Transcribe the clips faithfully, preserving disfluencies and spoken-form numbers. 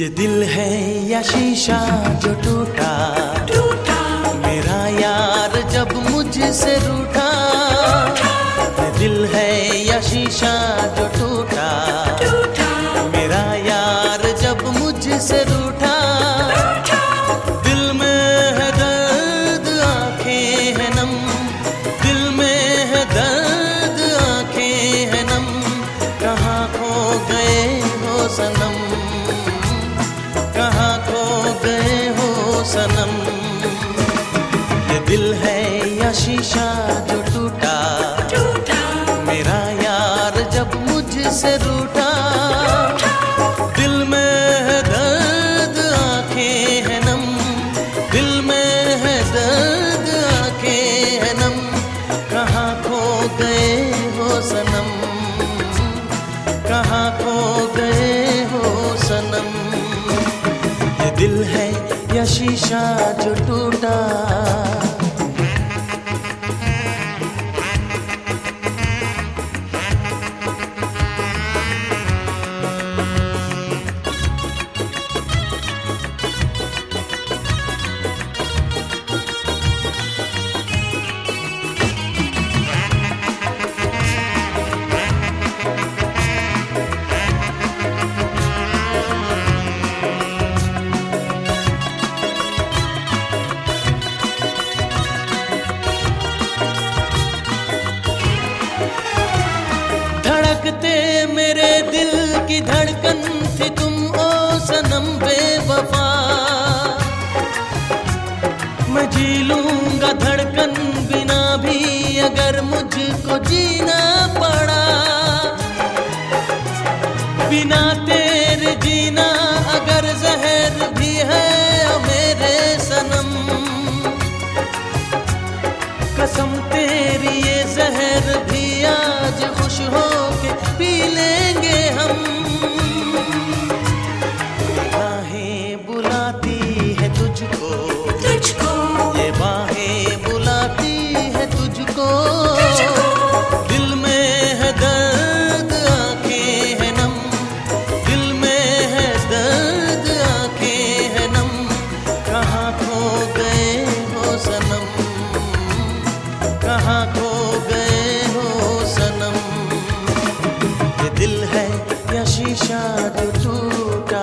ये दिल है या शीशा जो टूटा टूटा, मेरा यार जब मुझसे रूठा। ये दिल है या शीशा जो टूटा टूटा, मेरा यार जब मुझसे रूठा। दिल में है दर्द आंखें है नम, दिल में है दर्द आंखें है नम। कहाँ खो गए हो सनम, कहाँ खो गए हो सनम। ये दिल है या शीशा जो टूटा टूटा, मेरा यार जब मुझसे रूठा। दिल में है दर्द आंखें है नम, दिल में है दर्द आंखें है नम। कहाँ खो गए हो सनम, कहाँ खो गए हो सनम। ये दिल है या शीशा जो टूटा। धड़कते मेरे दिल की धड़कन थी तुम ओ सनम बेवफा। मैं जी लूंगा धड़कन बिना भी अगर मुझको जीना पड़ा। बिना तेरे जीना अगर जहर भी है ओ मेरे सनम। कसम तेरी ये जहर भी आज खुश हो के पी लेंगे हम। बाहें बुलाती है तुझको तुझको, ये बाहें बुलाती है तुझको, तुझको। दिल में है दर्द आंखें है नम, दिल में है दर्द आंखें है नम। कहाँ खो गए हो सनम, कहाँ खो गए हो सनम। ये दिल है या शीशा जो टूटा।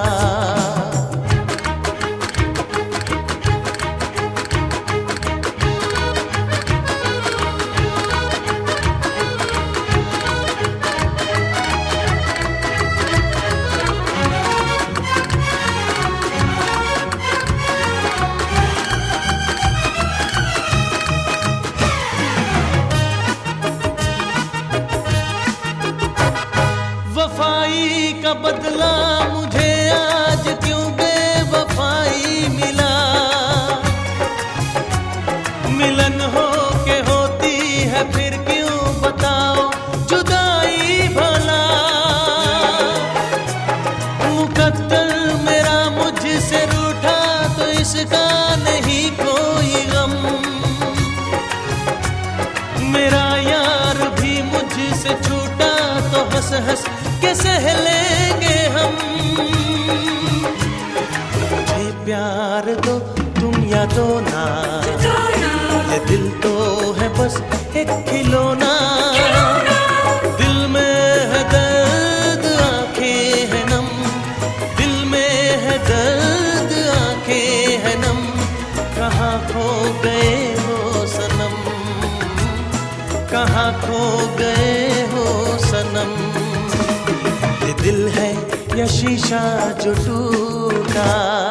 वफाई का बदला मुझे आज क्यों बेवफाई मिला। मिलन हो के होती है फिर क्यों बताओ जुदाई भला। मुकद्दर मेरा मुझसे रूठा तो इसका नहीं कोई गम। मेरा यार भी मुझसे छूटा तो हंस हंस के सह लेंगे हम। मुझे प्यार दो तुम या दो ना, ये दिल तो है बस एक खिलौना। दिल में है दर्द आंखें है नम, दिल में है दर्द आंखें है नम। कहाँ खो गए हो सनम, कहाँ खो गए हो सनम। ये दिल है या शीशा जो टूटा।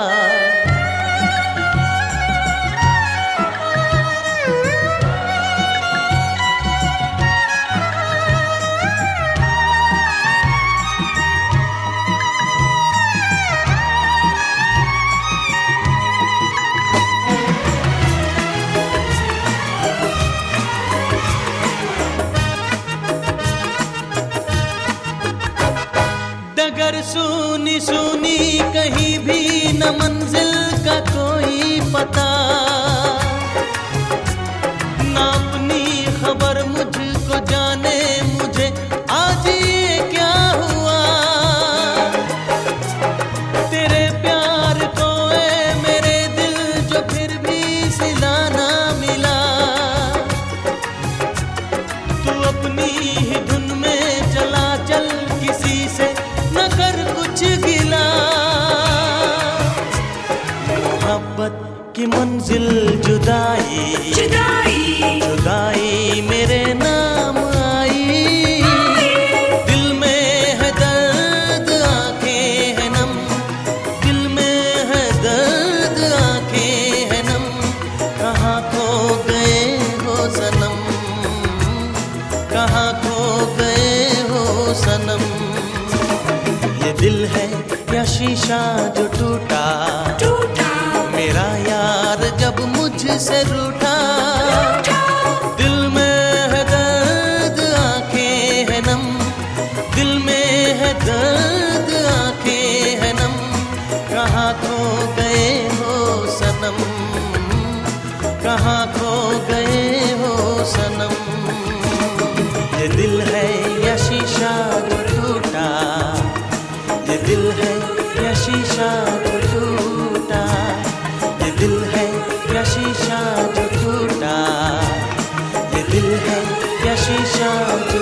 डगर सुनी सुनी कहीं भी न मंजिल का कोई पता। ना अपनी खबर मुझको जाने मुझे आज ये क्या हुआ। तेरे ही धुन में चला चल, किसी से न कर कुछ गिला। मोहब्बत की मंजिल जुदाई, जुदाई जुदाई मेरे नाम आई। दिल में है दर्द आंखें है नम, दिल में है दर्द आंखें है नम। कहाँ खो गए हो सनम, कहाँ खो गए हो सनम। ये दिल है या शीशा जो टूटा, मेरा यार जब मुझसे रूठा। दिल में है दर्द आंखें है नम, दिल में है दर्द आंखें है नम। कहाँ खो गए हो सनम, कहाँ खो गए हो सनम। ये दिल है या शीशा जो टूटा, ये दिल है या शीशा जो टूटा। ये दिल है या शीशा जो टूटा, ये दिल है या शीशा जो